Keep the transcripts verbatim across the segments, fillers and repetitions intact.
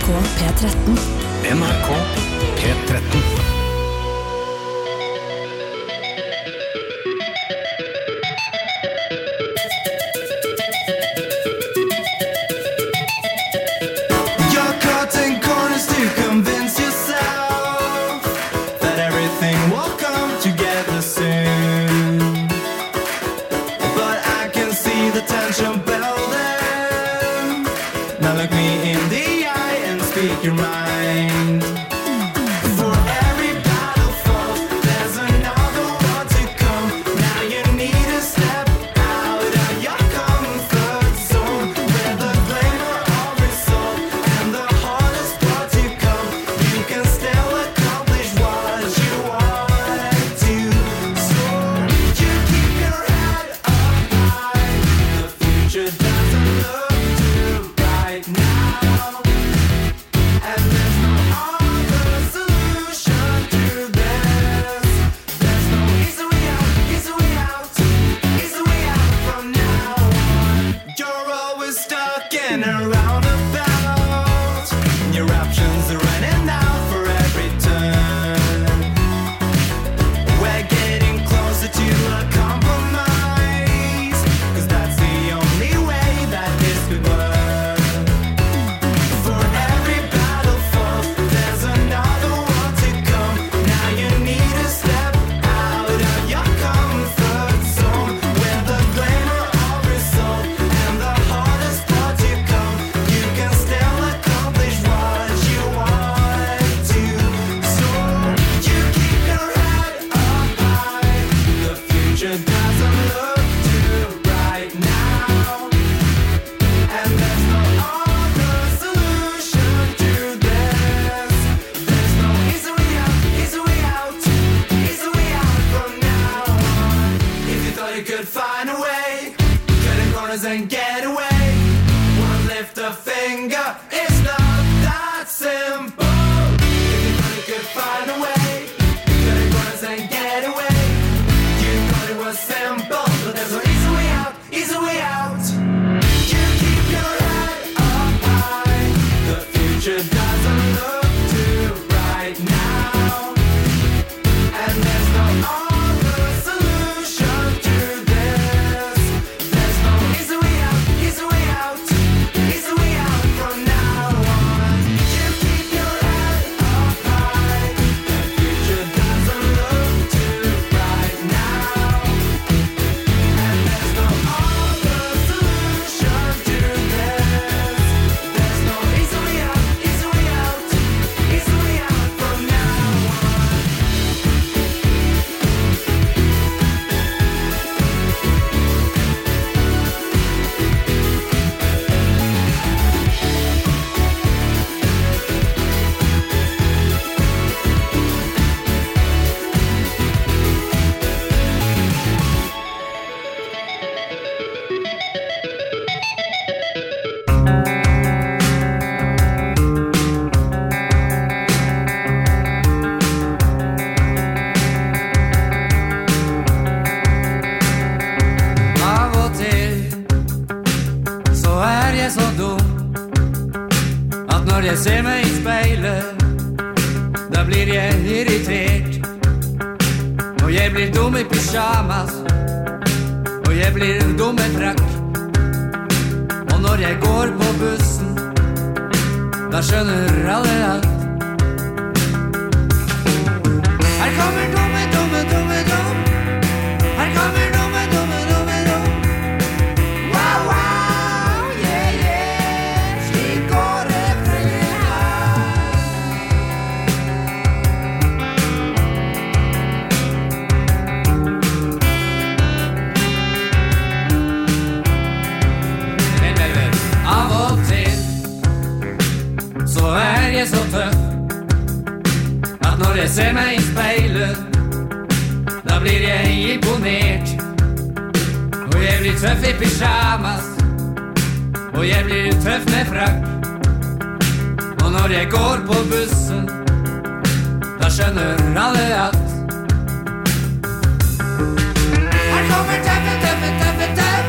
K P tretten. N R K P tretten. Your mind.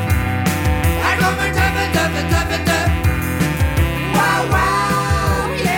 Wow, wow, yeah.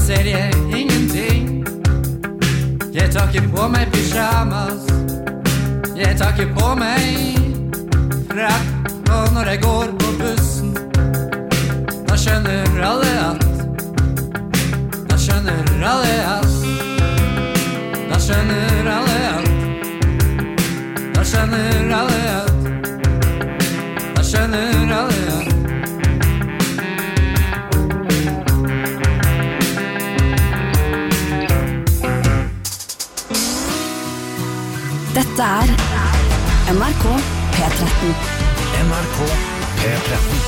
ser jeg ingenting. Jeg tar ikke på meg pyjamas. Jeg tar ikke på meg frakk. Og når jeg går på bussen, da skjønner alle at Da skjønner alle at Da skjønner alle at Da skjønner alle at Da skjønner alle at Dette er N R K P tretten. N R K P tretten.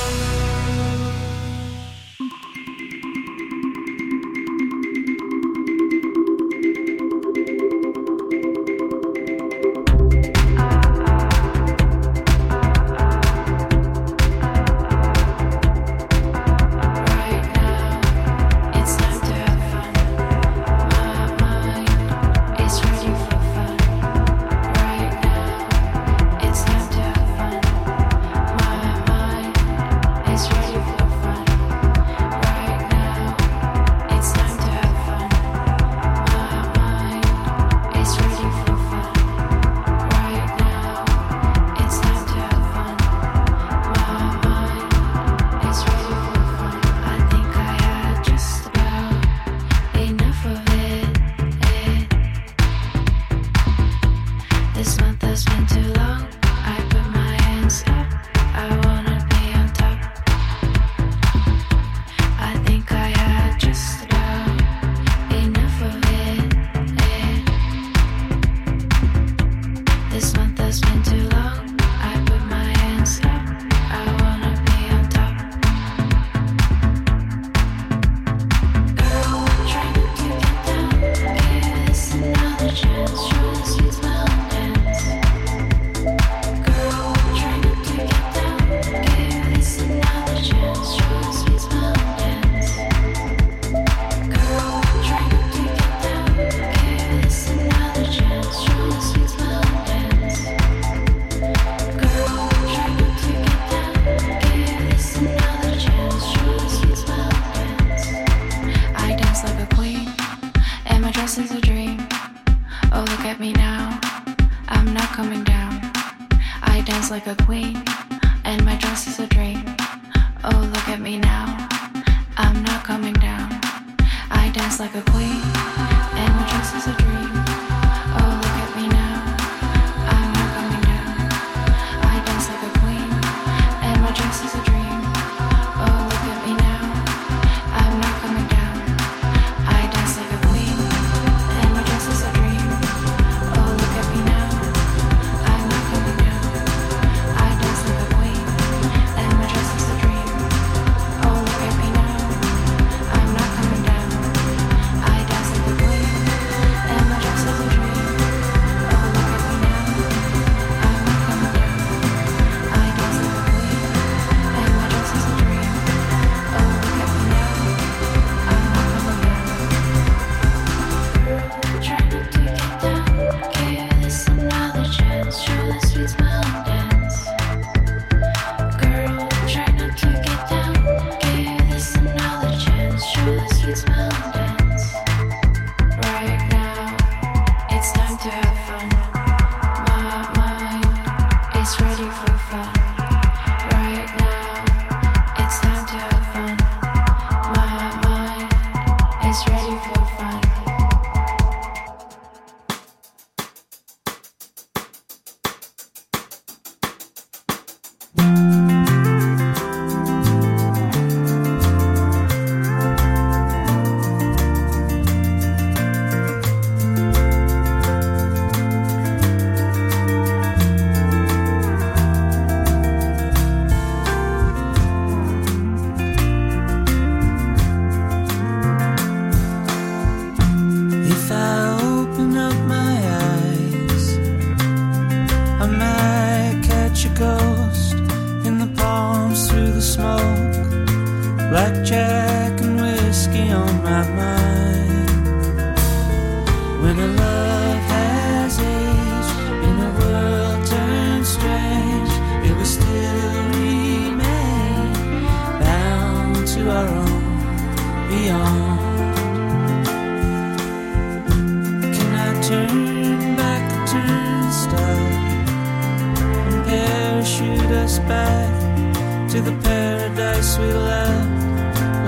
I'm not coming down.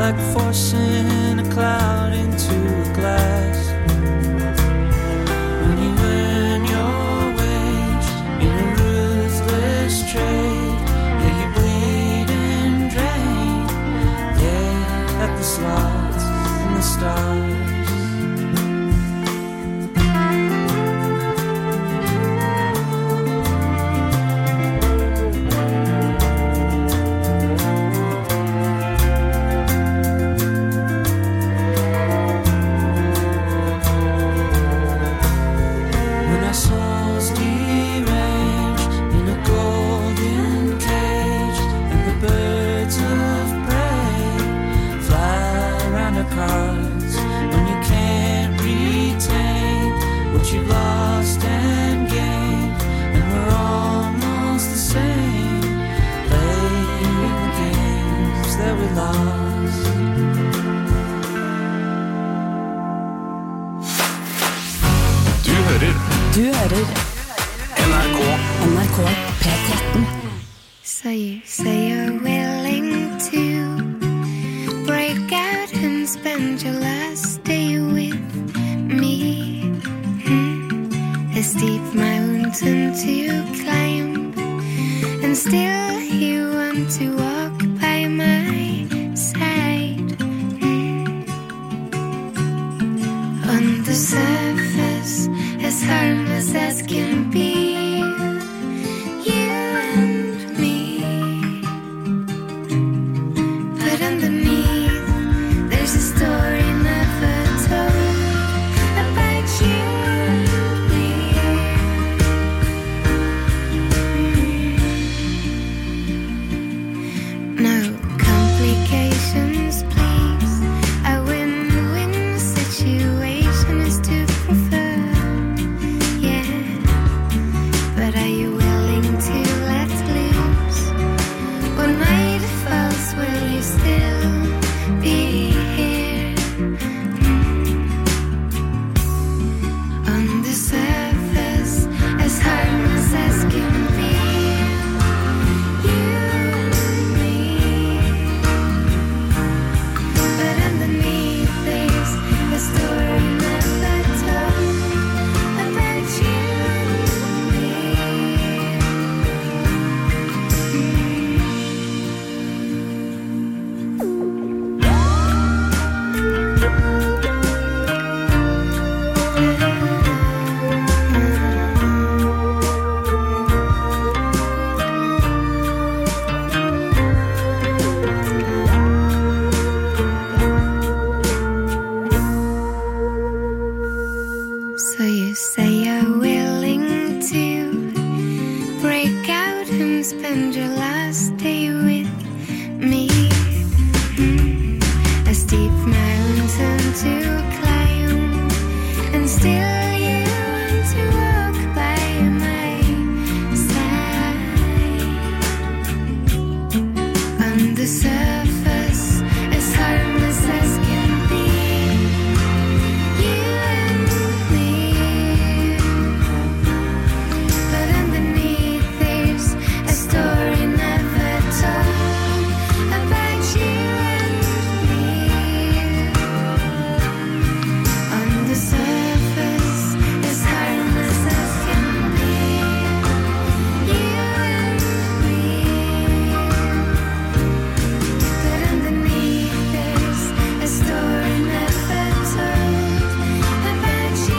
like forcing a cloud into a glass. When you earn your wage in a ruthless trade, yeah, you bleed and drain, yeah, at the slots and the stars. When you can't retain what you lost and gained, and we're almost the same, playing the games that we lost. Du hører Du hører N R K N R K P tretten. So you say you're willing to break out and spend your last day with me. Hmm. A steep mountain to climb, and still you want to walk by my side. Hmm. On the surface, as harmless as can be, you and me. But underneath, there's a story never told about you and me. No complications, please. A win-win situation is to prefer. Yeah, but are you willing to let loose? When night falls, will you still be here? On the surface, as harmless as can be, you and me. But underneath, there's a story never told about you and me. So you say you're willing to break out and spend your last day with me. Hmm. A steep mountain to climb, and still you want to walk by my side. On the surface, as harmless as can be, you and me. But underneath, there's a story never told about you and me. On the surface, as harmless as can be, you and me. But underneath, there's a story never told about you.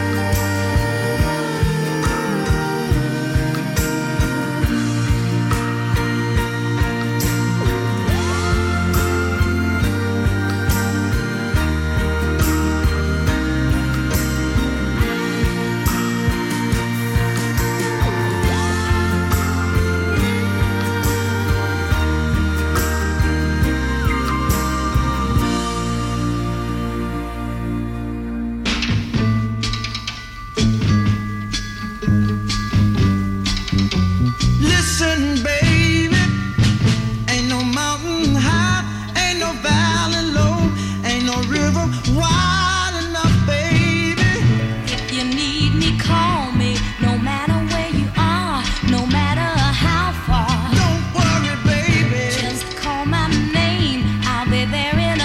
Listen, baby, ain't no mountain high, ain't no valley low, ain't no river wide enough, baby. If you need me, call me. No matter where you are, no matter how far. Don't worry, baby. Just call my name. I'll be there in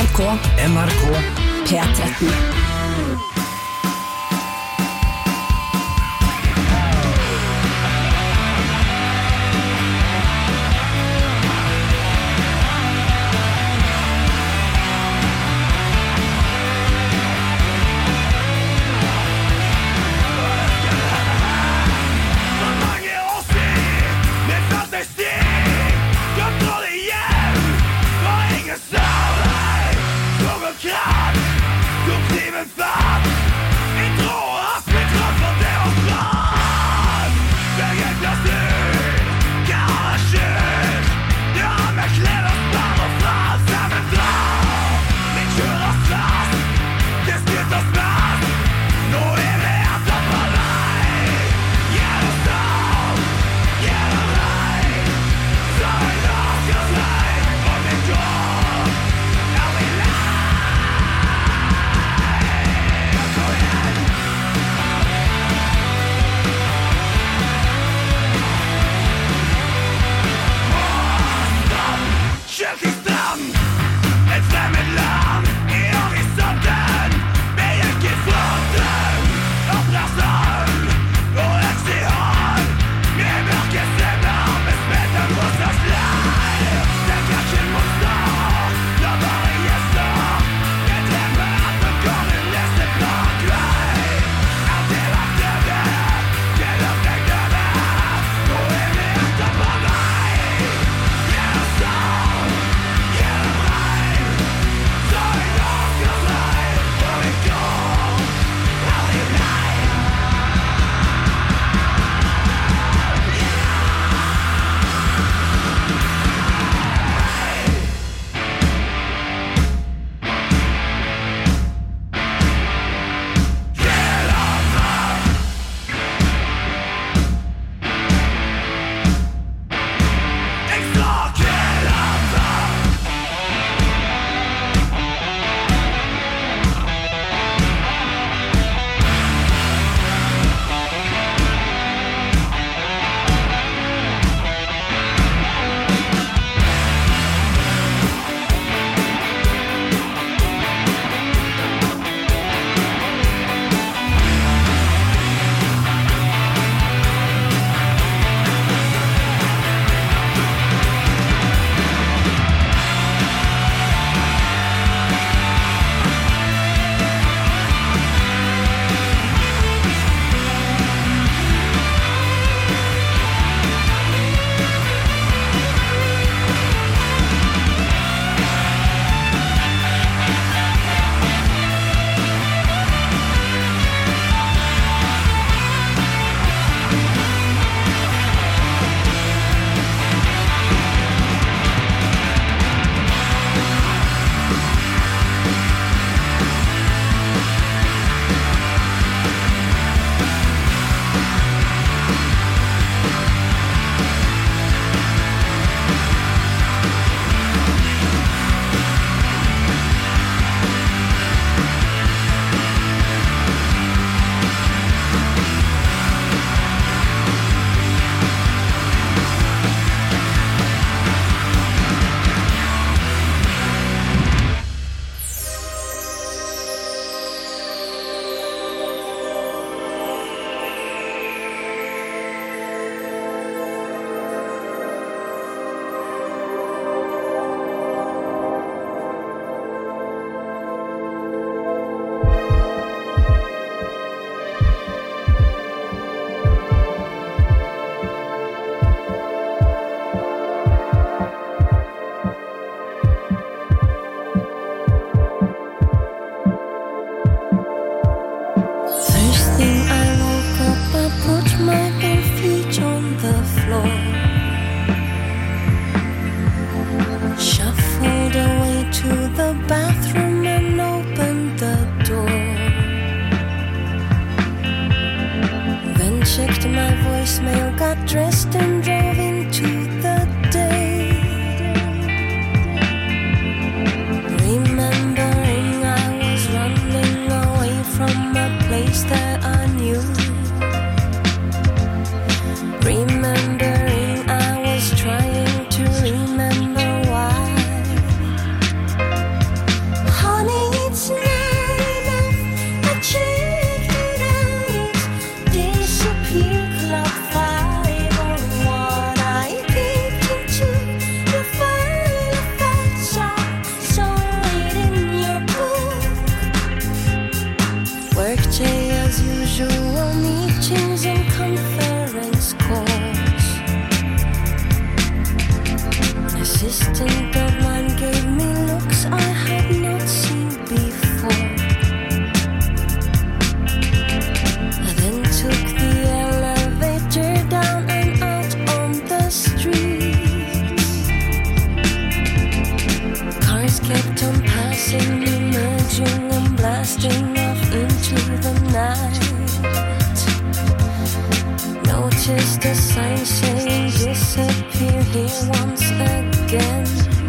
R K N R K P tretten. night. Notice the sign saying disappear here once again.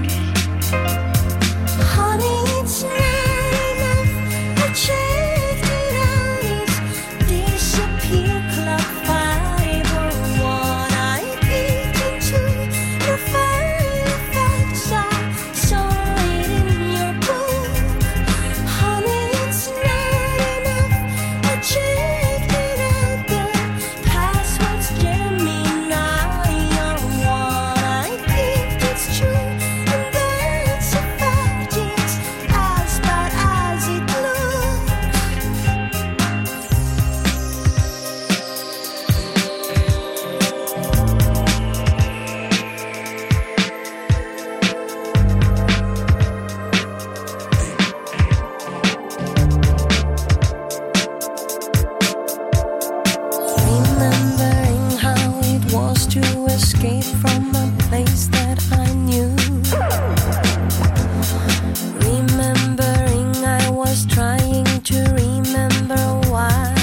Honey, it's not enough. I checked it out. It's disappear club five oh one. I peeked into your file facts. I saw it in your book. Honey, it's not enough. I checked it out. The password's Gemini on one. I peeked, it's true. And that's a fact. It's as bad as it looks. Remembering how it was to escape from a place that I knew. Remembering I was trying to remember why.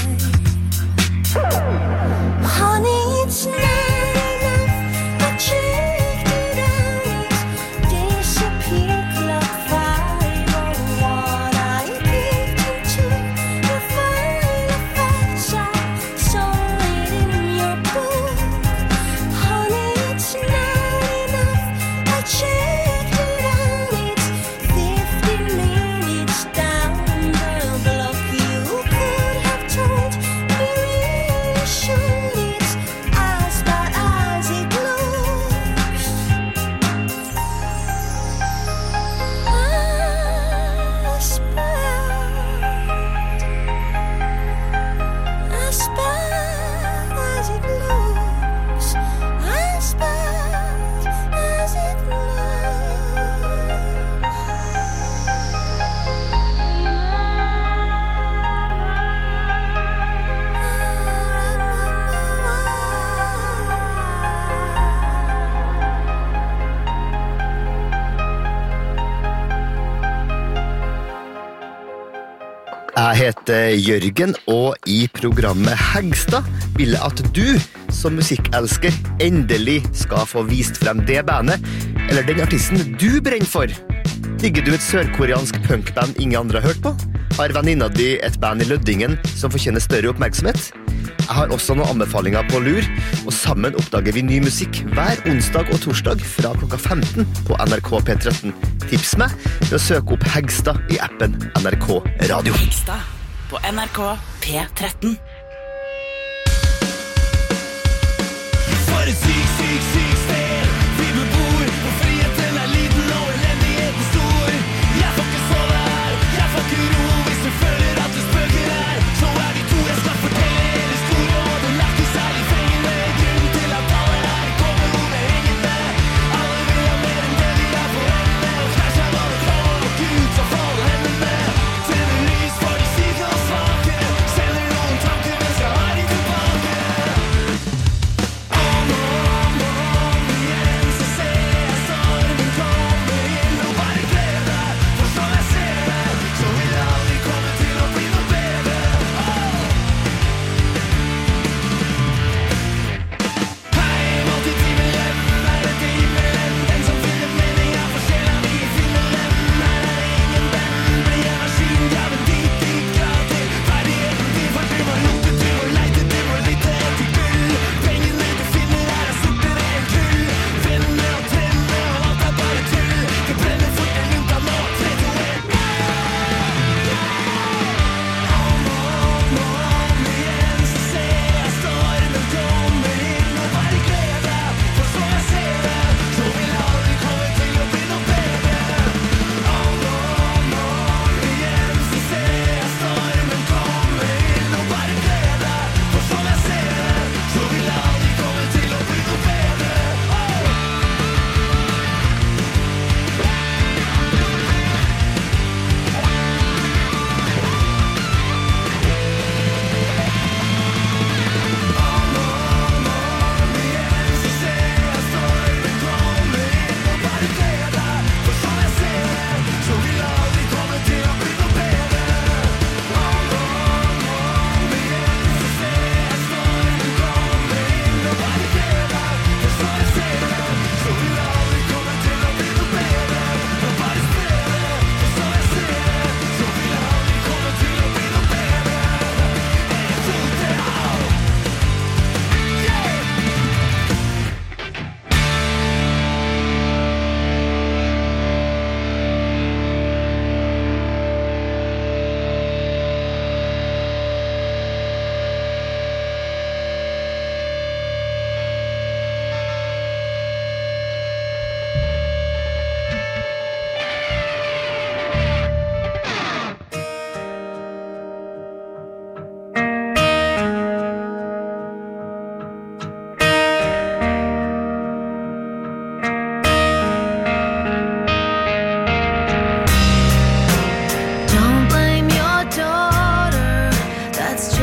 Honey, it's not enough. I checked it out. It's disappear club five oh one. I peeked into your file of facts. I saw it in your book. Honey, it's not enough. I checked it out. It's fifty minutes down the block. You could have told me really soon. It's as bad as it looks. As bad, as bad as it looks. As bad as it Jeg heter Jørgen, og i programmet Hegstad vil jeg at du som musikkelsker endelig skal få vist frem det bandet, eller den artisten du brenner for. Digger du et sørkoreansk punkband ingen andre har hørt på? Har venninna di et band i Løddingen som fortjener større oppmerksomhet? Jeg har også noen anbefalinger på lur, og sammen oppdager vi ny musikk hver onsdag og torsdag fra klokka femten på N R K P tretten. Tips meg ved å søke opp Hegstad i appen N R K Radio. Hegstad på N R K P tretten. For et syk, syk, syk sted vi bebor, hvor friheten er liten og elendigheten stor. Jeg får ikke sove her, jeg får ikke ro. Hvis du føler at du spøker her, så er vi to. Jeg skal fortelle hele historien, og den er ikke særlig fengende. Grunnen til at alle her kommer hodet hengende. Alle vil ha mer enn det vi er for hendene. Og knær seg når det kommer og Gud så faller hendene. Tenner lys for de syke og svake. Sender noen tanker, men skal ha de tilbake. Oh, no, no.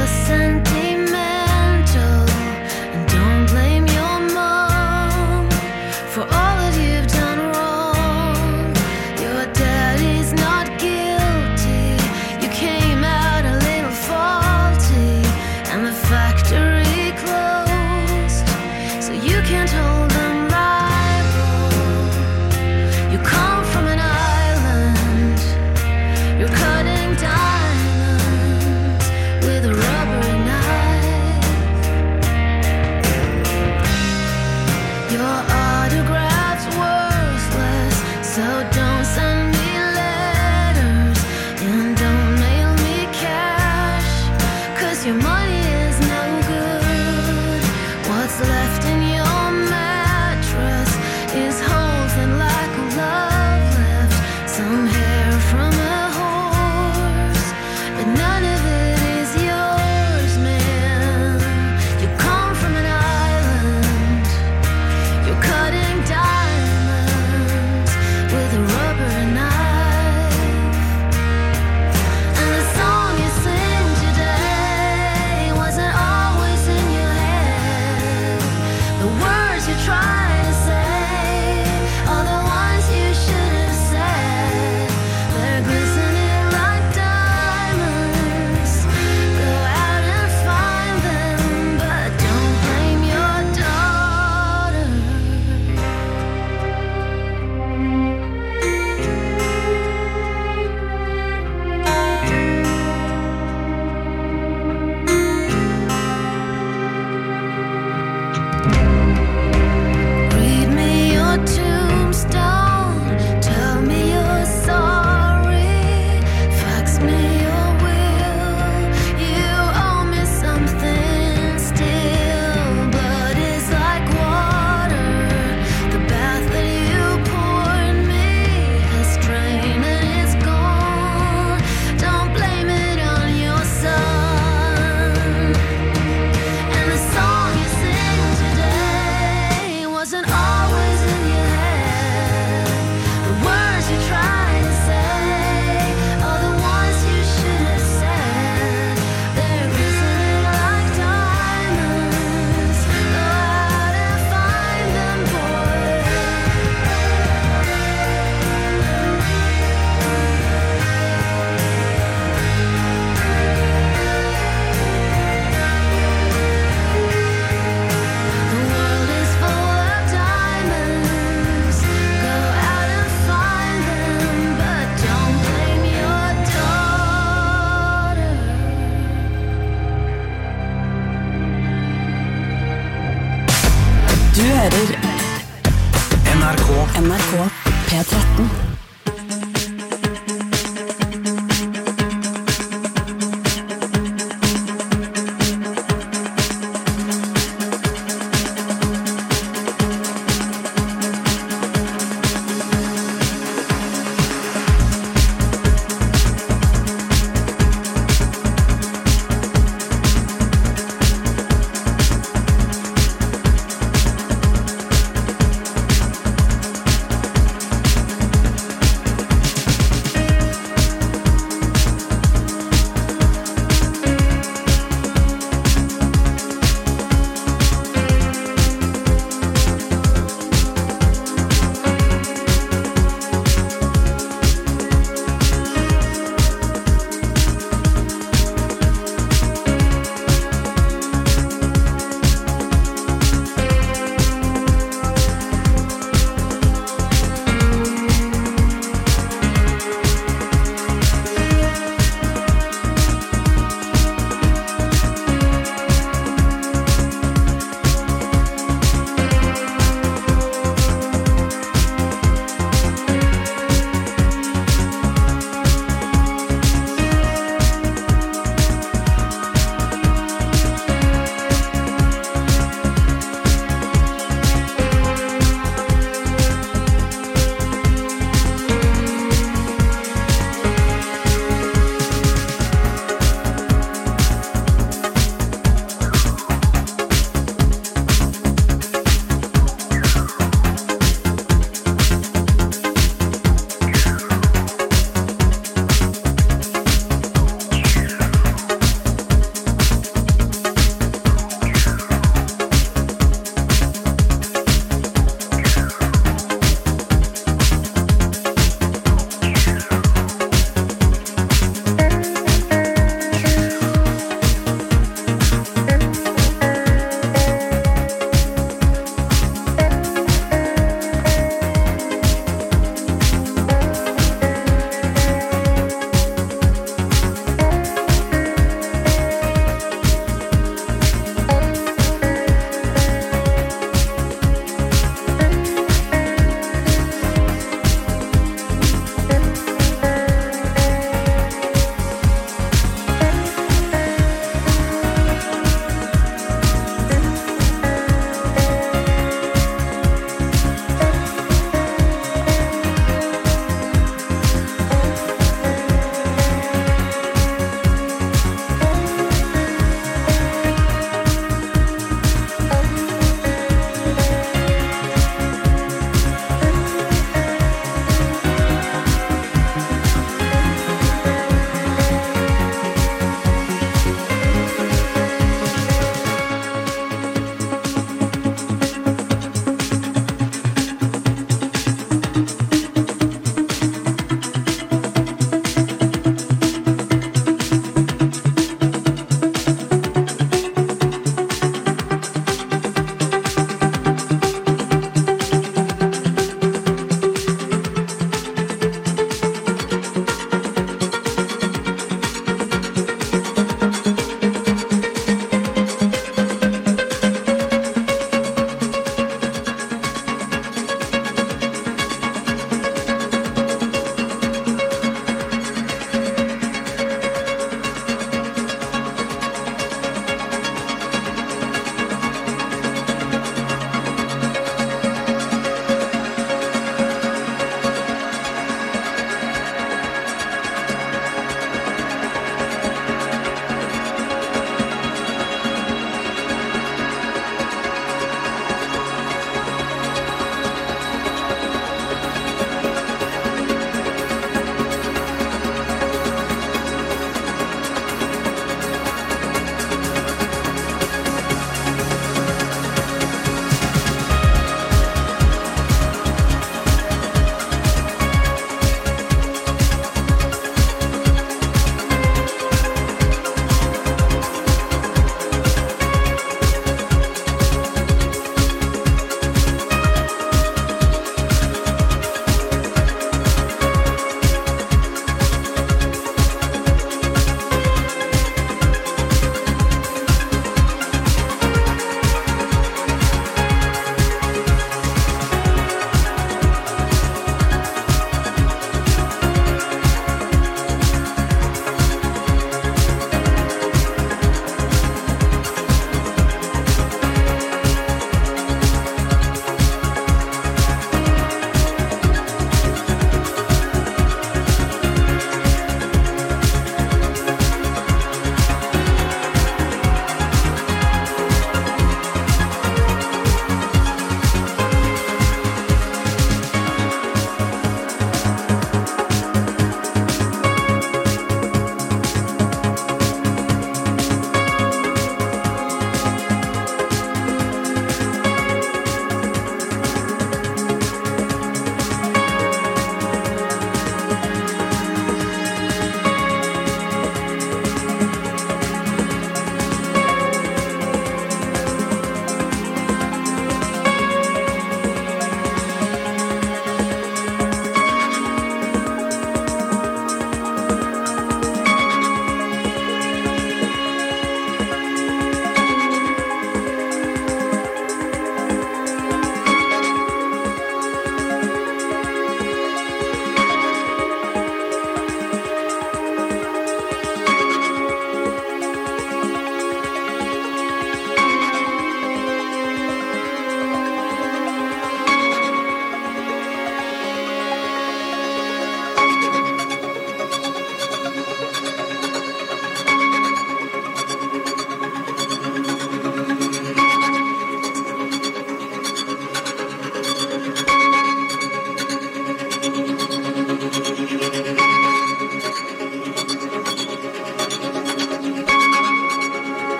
you're sentimental, and don't blame your mom for all that you've done wrong. Your daddy's not guilty. You came out a little faulty, and the factory closed, so you can't hold them liable. You come from an island. You're cutting diamonds with a rubber knife. Your autograph's worthless, so don't send me letters and don't mail me cash, 'cause your money is no good. What's left in your mattress is holes and lack of love left, some hair from a horse, but none of it is yours, man. You come from an island. You're cutting diamonds with a rubber knife. And the song you sing today wasn't always in your head. The words you try to say are the ones you should have said. They're glistening like diamonds. Go out and find them, but don't blame your daughter. Read me your tombstone. Tell me you're sorry. Fax me your will. You owe me something still. Blood is like water. The bath that you poured me has drained and it's gone. Don't blame it on your son. And the song you sing today wasn't always in your head. The words you try to say are the ones you should have said. They're glistening like diamonds. Go out and find them, boy. The world is full of diamonds. Go out and find them, but don't blame your daughter. Du hører N R K N R K P tretten. Thank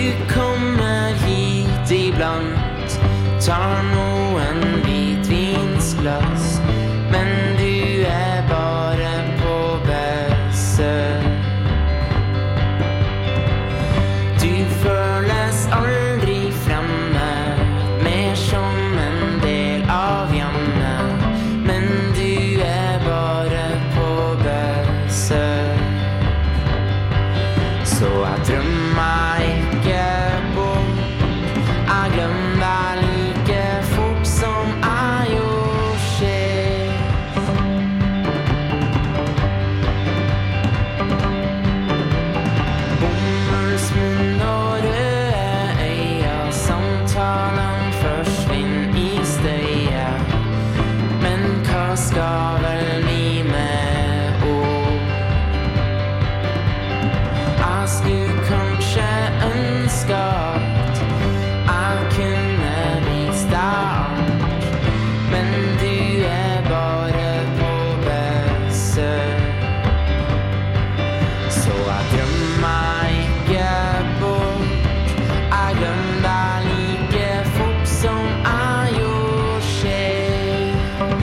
kommer hit iblant, tar noen hvitvinsglass, men du er bare på besøk. Du føles aldri fremme, mer som en del av hjemmet, men du er bare på besøk. Så jeg drømmer ikke bort, jeg glemmer deg like fort som jeg gjorde sist. Bomullsmunn og røde øyne, samtalen forsvinner i støyet, men hva skal vel vi med ord? Jeg skulle kanskje ønske at jeg kunne vise deg alt, men du er bare på besøk. Så jeg drømmer ikke bort, jeg glemmer deg like fort som jeg gjorde sist.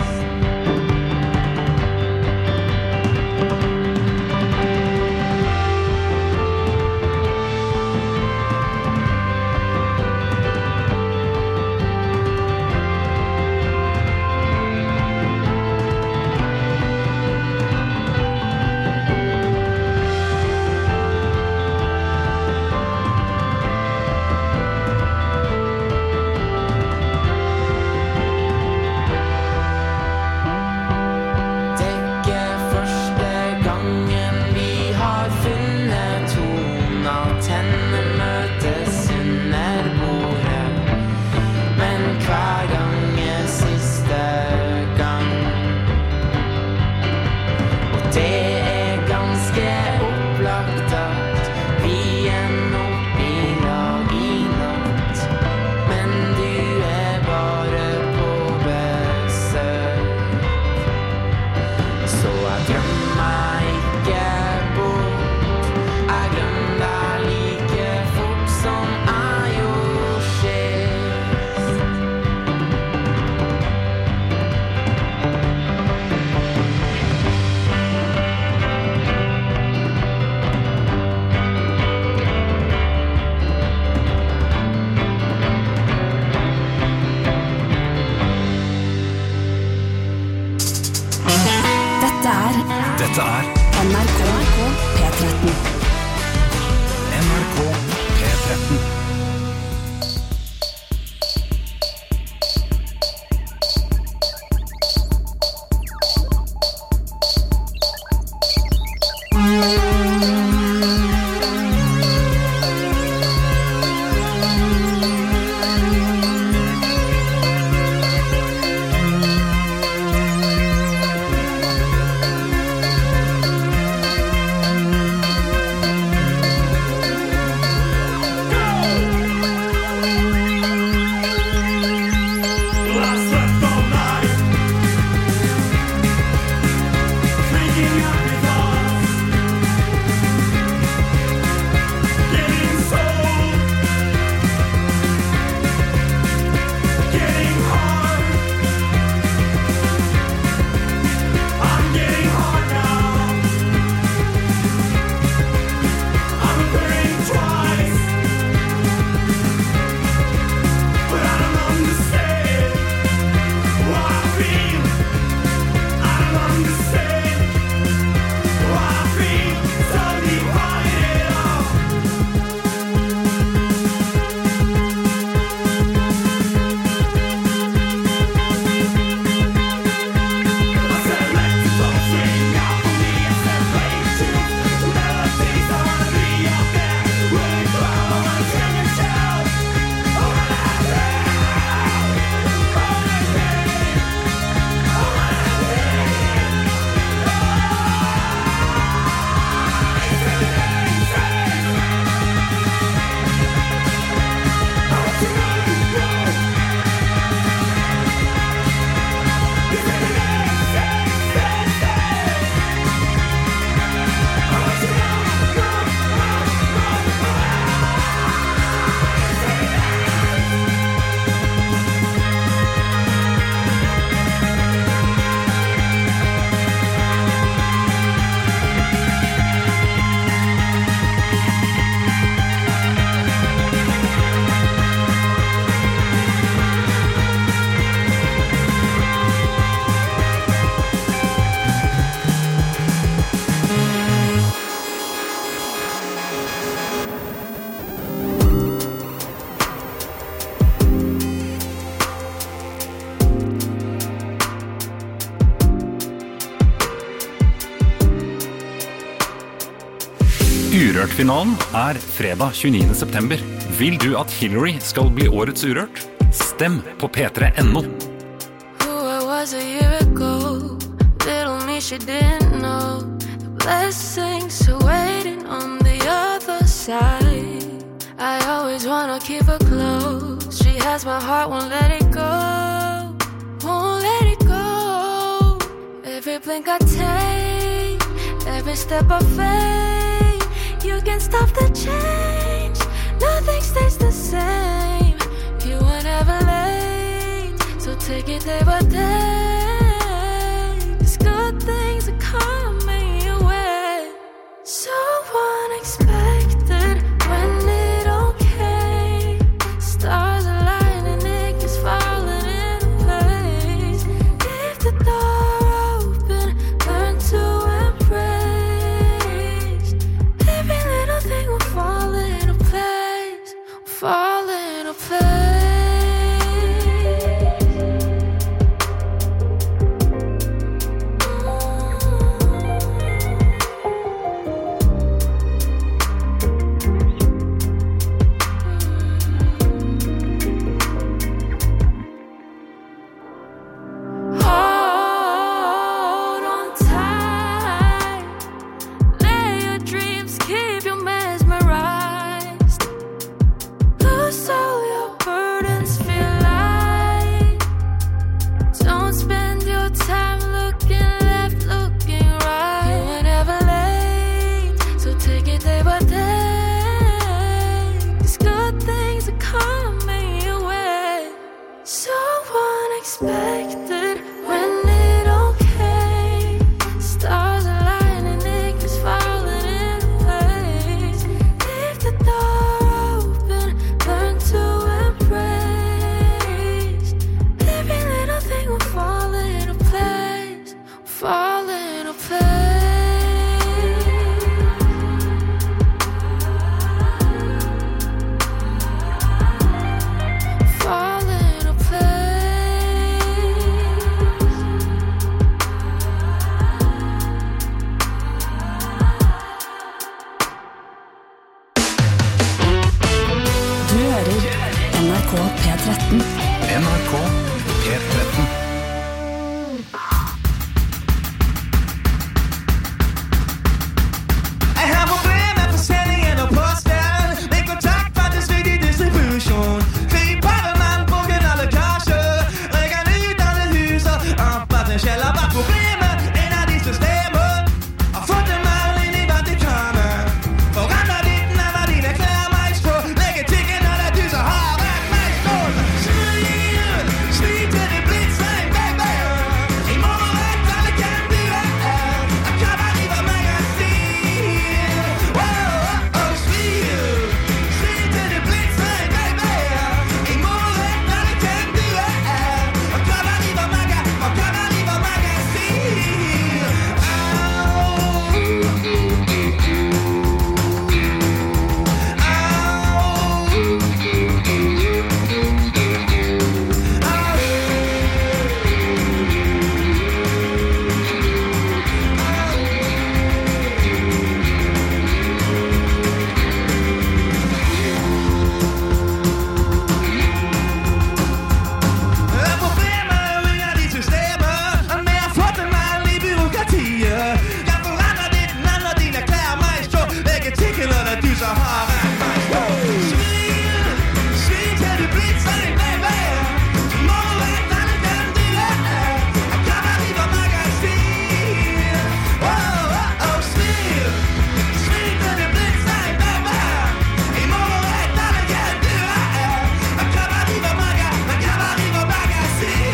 Det er ikke første gangen vi har funnet toner, tenner møtes under bordet, men hver gang er siste gang. Og det er ganske opplagt at vi ender opp i lag i natt, men du er bare på besøk. Så jeg drømmer ikke bort, jeg glemmer deg like fort som jeg gjorde sist. Urørt-finalen er fredag tjueniende september. Vil du at Hillary skal bli årets Urørt? Stem på p tre punktum no. Who I was a year ago, little me she didn't know the blessings are waiting on the other side. I always wanna keep her close. She has my heart, won't let it go, won't let it go. Every blink I take, every step I fake, you can't stop the change. Nothing stays the same. You were never late, so take it day by day. These good things are coming your way. So unexpected when it all came. Stars align and it keeps falling into place. Leave the door open, learn to embrace. Every little thing will fall into place, fall into place. Hold on tight, let your dreams keep you mesmerized. Lose all your burdens, feel light. Don't spend your time looking left, looking right. You were never late, so take it day by day. These good things are coming your way. So unexpected when it all came. Stars align and it keeps falling into place. Leave the door open, learn to embrace. Every little thing will fall into place, fall into place. Fall into place. Du hører N R K P tretten. N R K P tretten. Jeg har problemer på sendingen og posten. Med kontakt fra det svidtige distribution. Grib på den mand, brugen alle kasser. Rækker nyt alle huser. Op af den sjæl og bare problemer. En af de systemer. Og få dem alle ind i Vatikanen. Forandre dit navn og dine klæder mig på. Lægge tikken og der dyser har været mig stål. Smid, smid til det blitzer i baby. I morgen alle kan blive af. Og kommer lige på magasin. Wow, oh, smid, smid til det blitzer i baby. I morgen alle kan blive af. Og kommer lige på magasin. Og kommer lige på magasin. Der er problemer ud af de systemer. Og med at få dem alle i byråkratiet. Jeg forandrer dit navn og dine klæder mig stå. Lægge tikken og der dyser har været mig stå. Svin, svin til det blitzer i baby. I morgen alle kan blive af. Og kommer lige på magasin. Wow, oh, oh, svin, svin til det blitzer i baby. I morgen alle kan blive af. Og kommer lige på magasin. Og kommer lige på magasin.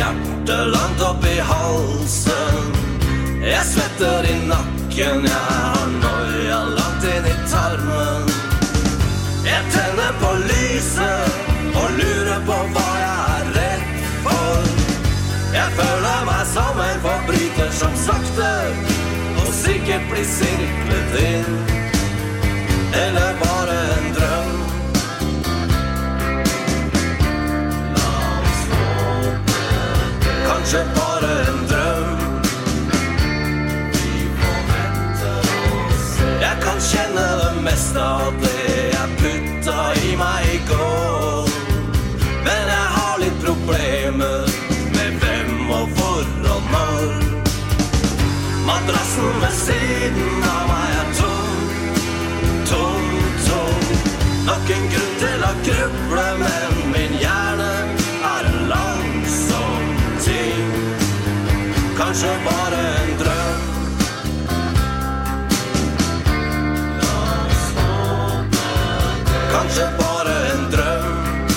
hjertet langt opp i halsen. Jeg svetter i nakken, jeg har noia langt inn i tarmen. Jeg tenner på lyset og lurer på hva jeg er redd for. Jeg føler meg som en forbryter som sakte og sikkert blir sirklet inn. Eller bare en drøm. La oss håpe det. Kanskje bare en drøm. Vi får vente og se. Jeg kan kjenne det meste av det jeg putta i meg i går. Men jeg har litt problemer med hvem og hvor og når. Madrassen ved siden av meg er tom, tom, tom. Nok en grunn til å gruble, men min hjerne er en langsom ting. Kanskje bare en drøm. La oss håpe det. Kanskje bare en drøm.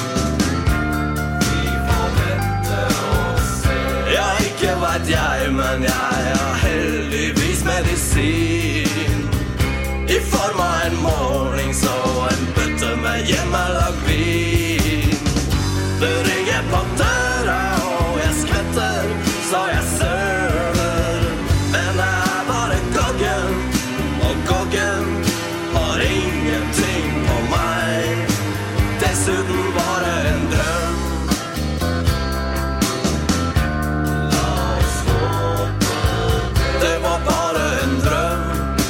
Ikke vet jeg, men jeg har heldigvis medisin I form av en mornings og en bøtte med hjemmelag vin. Det ringer på døra og jeg skvetter, så jeg søler. Men jeg er bare goggen, og goggen har ingenting på meg. Dessuten bare en drøm. Det var bare en drøm.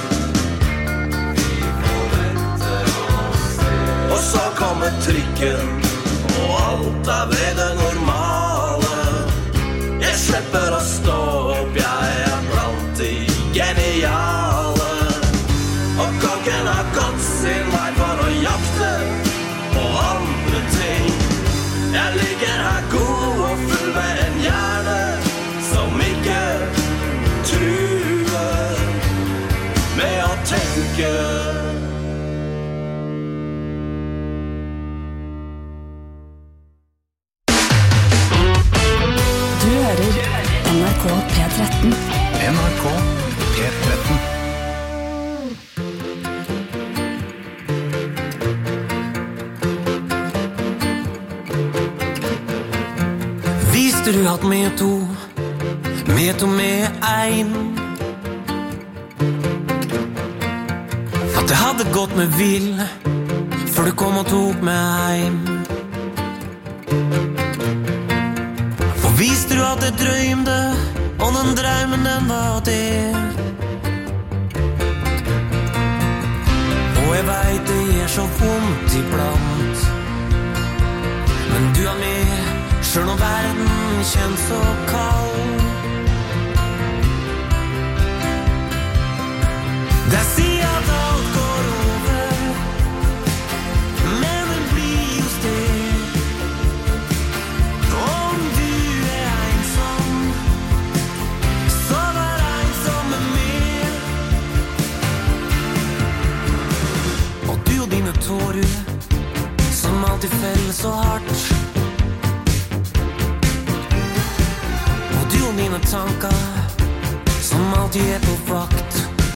Vi får vente og se. Og så kommer trikken, og alt er ved det normale. Jeg slipper å stå opp, jeg er blant de geniale. Og kokken har gått sin vei for å jakte på andre ting. Jeg ligger her god og full med en hjerne som ikke truer med å tenke. Du hører N R K P tretten. N R K P tretten. Visste du at med to med to med ein at det hadde gått med vill før du kom og tok meg heim? Og visste du at jeg drømte og den drømmen den var det? Og jeg vet det er så vondt iblant, men du er med selv når verden kjennes så kald. Der sier at alt går over, men det blir jo sted. Om du er ensom, så vær ensom med meg. Og du og dine tårer, som alltid feller så hardt. Og du og dine tanker, som alltid er på vakt.